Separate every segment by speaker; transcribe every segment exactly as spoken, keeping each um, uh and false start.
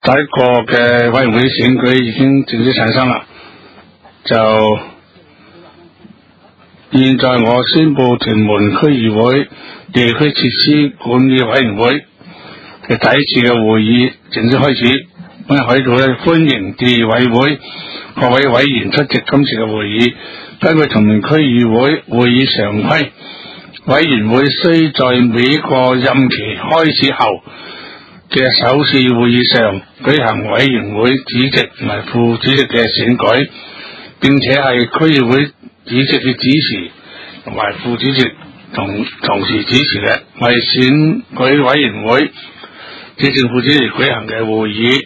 Speaker 1: 第一個嘅委員會選舉已經正式產生啦，就現在我宣布屯門區議會地區設施管理委員會嘅第一次嘅會議正式開始。咁喺度咧，歡迎地委會各位委員出席今次嘅會議。根據屯門區議會會議常規，委員會須在每個任期開始後嘅首次會議上舉行委員會主席同埋副主席嘅選舉，並且係區議會主席嘅指示同埋副主席同同時指示嘅，為選舉委員會主席副主席舉行嘅會議。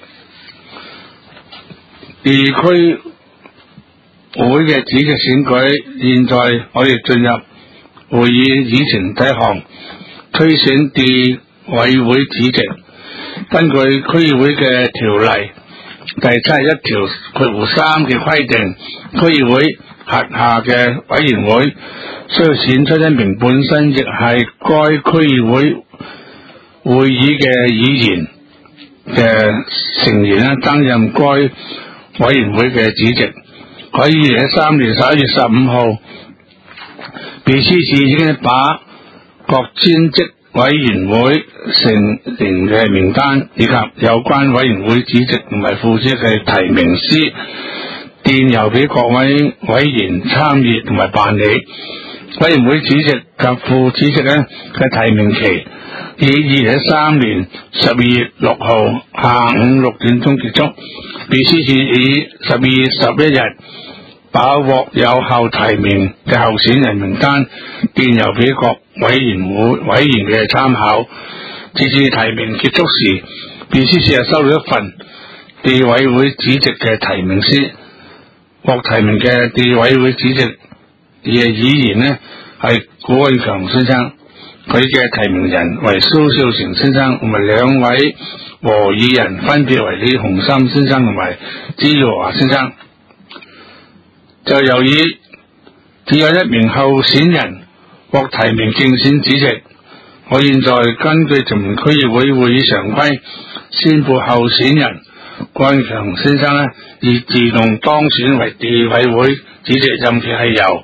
Speaker 1: 地區會嘅主席選舉，現在我哋進入會議議程第一項，推選地委會主席。根據區議會嘅條例第七十一條括弧三嘅規定，區議會轄下嘅委員會需要選出一名本身亦係該區議會會議嘅議員嘅成員咧，擔任該委員會嘅主席。喺二零一三年十一月十五號，秘書處已經把各專職委員會成員嘅名單以及有關委員會主席同埋副主席嘅提名書電郵俾各位委員參閱同埋辦理。委員會主席及副主席咧嘅提名期以二零一三年十二月六號下午六點鐘結束。秘書處以十二月十一日把獲有效提名嘅候選人名單電郵俾各委員會委員嘅參考。截至提名結束時，秘書處係收到一份地委會主席嘅提名書。獲提名嘅地委會主席嘅議員呢係古偉強先生，佢嘅提名人為蘇少成先生，同埋兩位和議人分別為李鴻三先生同埋朱耀華先生。就由於只有一名候選人獲提名競選主席，我現在根據屯門區議會會議常規宣布候選人關強先生呢以自動當選為地委會主席，任期係由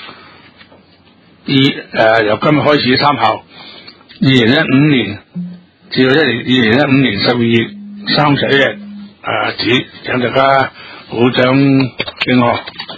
Speaker 1: 以誒、呃、由今日開始參考二零一五年至到一年二零一五年十二月三十一日誒止，請大家鼓掌俾我。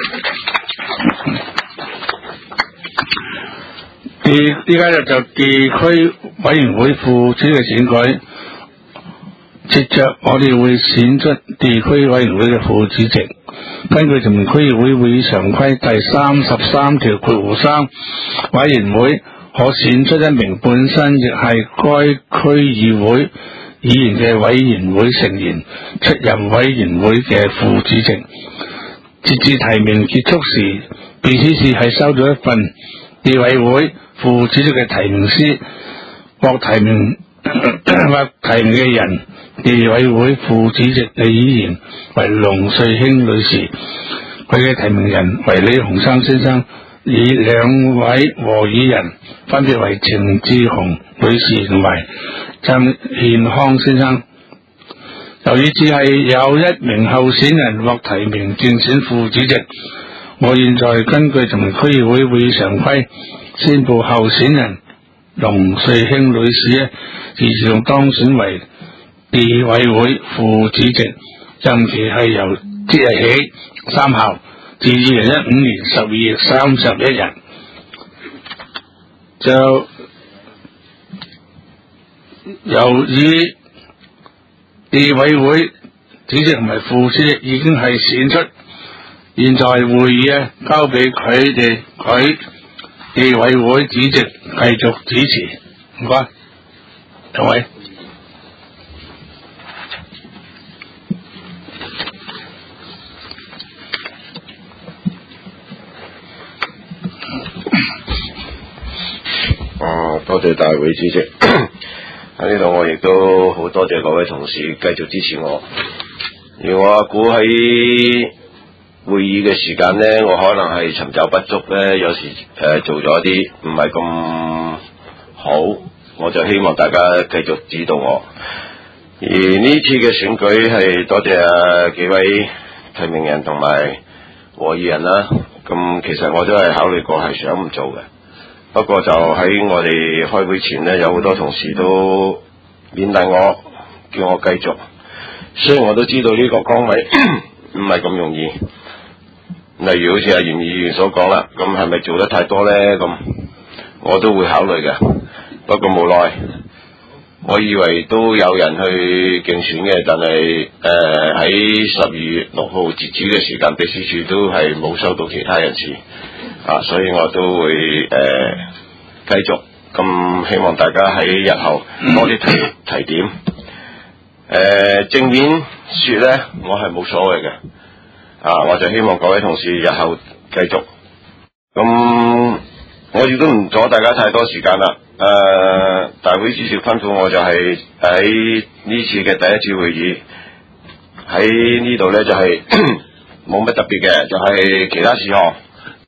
Speaker 1: 地依家就地區委員會副主席選舉，接着我哋會選出地區委員會嘅副主席。根據屯門區議會會議常規第三十三條括弧三，委員會可選出一名本身亦係該區議會議員嘅委員會成員出任委員會嘅副主席。截至提名結束時，秘書處係收到一份地委會副主席嘅提名書。獲提名或提名嘅人，地委會副主席嘅議員為龍瑞卿女士，佢嘅提名人為李鴻三先生，以兩位和議人分別為程志雄女士同埋曾憲康先生。由於只係有一名候選人獲提名競選副主席，我現在根據屯門區議會會議常規宣布候選人龍瑞卿女士咧自動當選為地委會副主席，任期係由即日起生效至二零一五年十二月三十一日。就由於地委會主席同埋副主席已經係選出，現在會議咧交俾佢哋，佢地委會主席繼續主持。唔該，兩位。
Speaker 2: 哦，多謝大會主席。喺呢度我亦都好多謝各位同事繼續支持我。而我阿估喺會議嘅時間呢，我可能係尋找不足呢，有時誒、呃、做咗啲唔係咁好，我就希望大家繼續指導我。 而呢次嘅選舉係多謝啊幾位提名人同埋和議人啦。咁其實我都係考慮過係想唔做嘅，不過就喺我哋開會前呢，有好多同事都勉勵我，叫我繼續。雖然我都知道呢個崗位唔係咁容易，例如好似阿嚴議員所講啦，咁係咪做得太多呢？咁我都會考慮嘅，不過無奈，我以為都有人去競選嘅，但係誒喺十二月六號截止嘅時間，秘書處都係冇收到其他人士啊，所以我都會誒、呃、繼續。咁希望大家喺日後多啲提提點。誒、呃、正面說咧，我係冇所謂嘅，啊，我就希望各位同事日後繼續。咁我亦都唔阻大家太多時間啦。誒、呃，大會主席吩咐我就係喺呢次嘅第一次會議喺呢度咧，就係冇乜特別嘅，就係、是、其他事項。